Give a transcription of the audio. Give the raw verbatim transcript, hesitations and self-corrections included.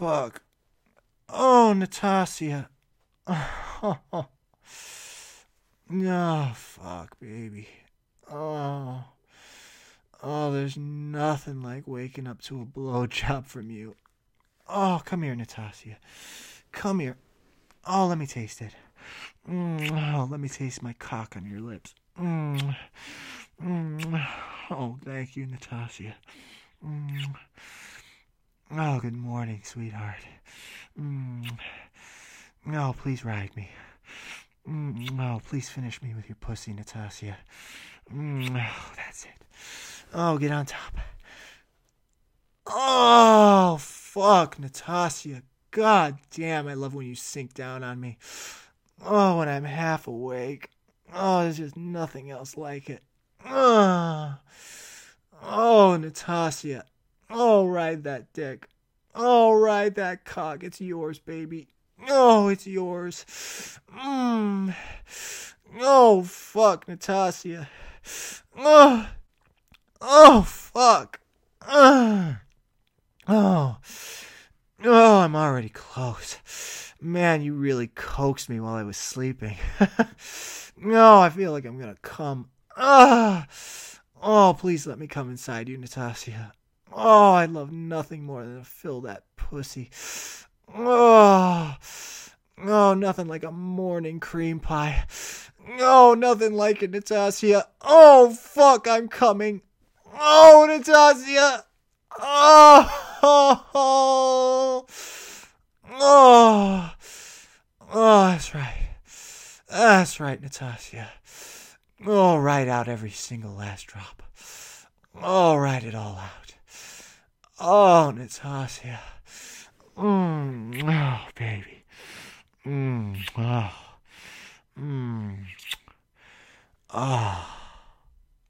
fuck. Oh, Natasha. Oh, oh, fuck, baby. Oh. Oh, there's nothing like waking up to a blowjob from you. Oh, come here, Natasha. Come here. Oh, let me taste it. Mm, oh, let me taste my cock on your lips. Mm, mm, oh, thank you, Natasha. Mm. Oh, good morning, sweetheart. Mm. Oh, please ride me. Mm. Oh, please finish me with your pussy, Natasha. Mm. Oh, that's it. Oh, get on top. Oh, fuck, Natasha. God damn, I love when you sink down on me. Oh, when I'm half awake. Oh, there's just nothing else like it. Oh, oh, Natasha. Oh, ride that dick. Oh, ride that cock. It's yours, baby. Oh, it's yours. Mmm. Oh, fuck, Natasha. Oh, oh, fuck. Oh, oh, oh, I'm already close. Man, you really coaxed me while I was sleeping. No, I feel like I'm gonna come. Ah, oh, please let me come inside you, Natasha. Oh, I love nothing more than to fill that pussy. Oh, oh, nothing like a morning cream pie. Oh, nothing like it, Natasha. Oh, fuck, I'm coming. Oh, Natasha. Oh, oh, oh, oh, oh, that's right. That's right, Natasha. Oh, write out every single last drop. Oh, write it all out. Oh, Natasha. Mm, oh, baby. Mm, oh, mm, oh.